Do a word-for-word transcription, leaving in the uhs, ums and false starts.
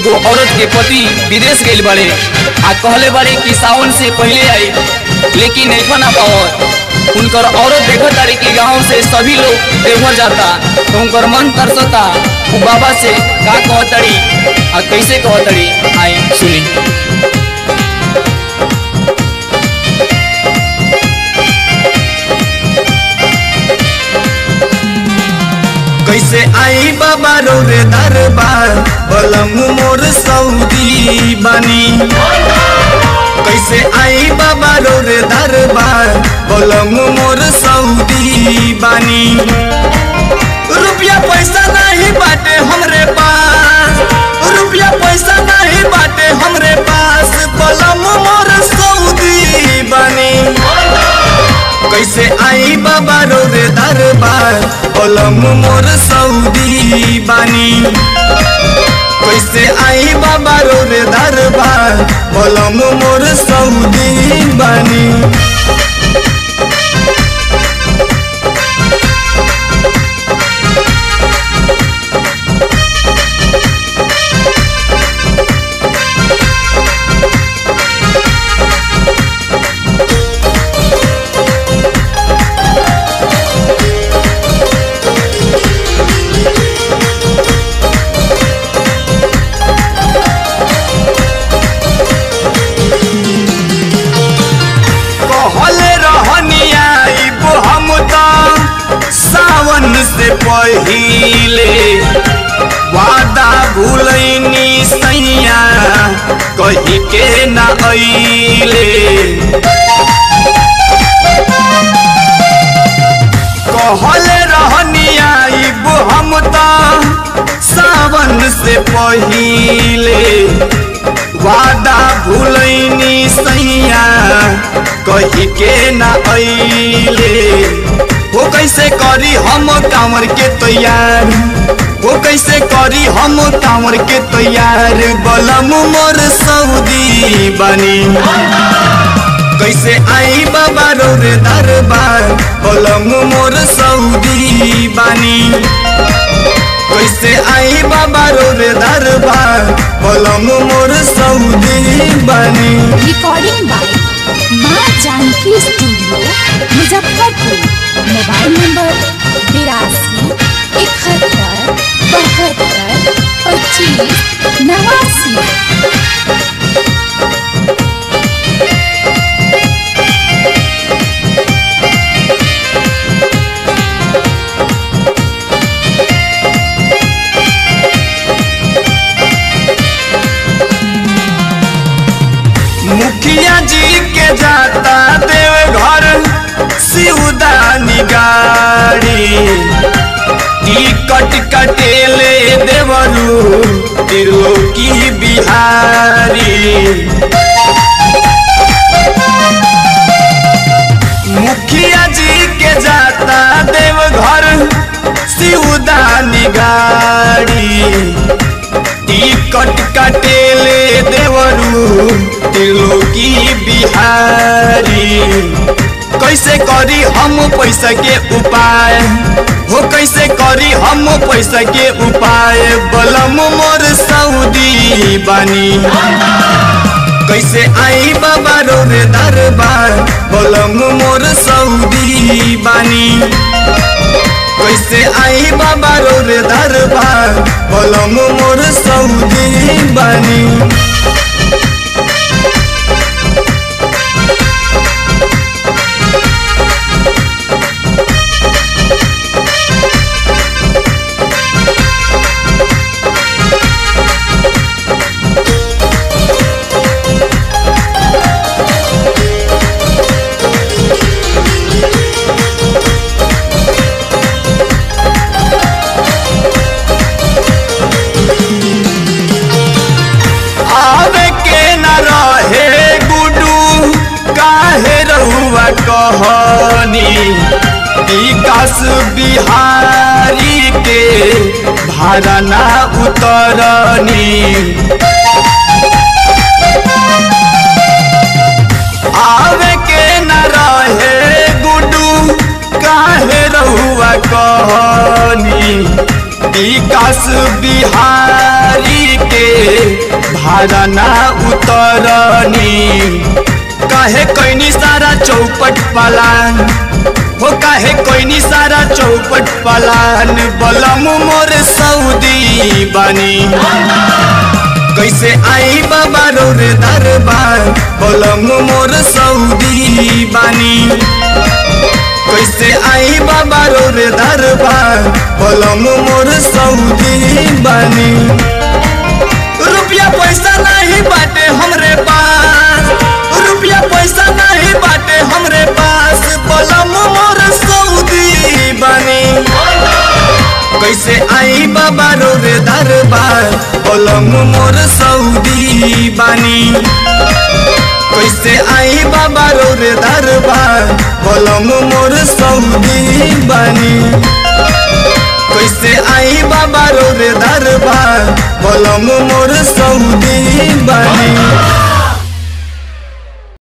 एगो औरत के पति विदेश गइल बाड़े आ कहले बाड़े कि सावन से पहले आई, लेकिन नहीं ना पावत। उनकर औरत देखत तारी कि गांव से सभी लोग देवघर जाता तो उनकर मन तरसता। वो बाबा से का कहतड़ी आ कैसे कहतड़ी, आई सुनी। कैसे आई बाबा रो रे दरबार, बलम मोर सऊदी बनी। कैसे आई बाबा रो रे दरबार, बलम मोर सऊदी बनी। रुपया पैसा नहीं बाटे हमरे पास, रुपया पैसा नहीं बाटे हमरे पास, बलम मोर सऊदी बनी। कैसे आई बाबा रो रे दरबार, बलम मोर सऊदी बानी। कैसे आई बाबा रो रे दरबार, बलम मोर सऊदी बानी। से पहिले वादा भूलैनी सैया, कही के ना अइले। कहले रहनी आइब हम त सावन से पहिले, वादा भूलैनी सैया, कही के ना अइले। वो कैसे करी हम कांवर के तैयार, वो कैसे करी हम कांवर के तैयार, बलम मोर सऊदी बनी। कैसे आई बाबा रो रे दरबार, बलम मोर सऊदी बनी। कैसे आई बाबा रो रे दरबार, बलम मोर सऊदी बनी। रिकॉर्डिंग बाय माँ Janaki studio Muzaffarpur. Mobile number बिरासी इकहत्तर बहत्तर पच्चीस नवासी। मुखिया जी के जाता देव घर शिवदानी गाड़ी, टिकट कटेले देवरू त्रिलोकी बिहारी। मुखिया जी के जाता देव घर शिवदानी गाड़ी, टिकट कटेले देवरू त्रिलोकी बिहारी। कैसे करी हम पैसा के उपाय, हो कैसे करी हम पैसा के उपाय, बलम मोर सऊदी बनी। कैसे आई बाबा रो रे दरबार, बलम मोर सऊदी बनी। कैसे आई बाबा रो रे दरबार, बलम मोर सऊदी बनी। कहनी विकास बिहारी के भाड़ा ना उतरनी, आवे के न रहे गुडू काहे रहुआ कहनी विकास बिहारी के भाड़ा ना उतरनी। काहे कोई सारा चौपट पलान हो, काहे कोई सारा चौपट पलान, बलम मोर सऊदी बानी। कैसे आई बाबा रो रे दरबार, बलम मोर सऊदी बानी। कैसे आई बाबा रो रे दरबार, बलम मोर सऊदी बानी। रुपया पैसा नहीं बाटे हमरे पास, रुपया पैसा नहीं बाटे हमरे पास, बलम मोर सऊदी बानी। कैसे आई बाबा रो रे दरबार, बलम मोर सऊदी बानी। कैसे आई बाबा रो रे दरबार, बलम मोर सऊदी बानी। कैसे आई बाबा रो रे दरबार, बलम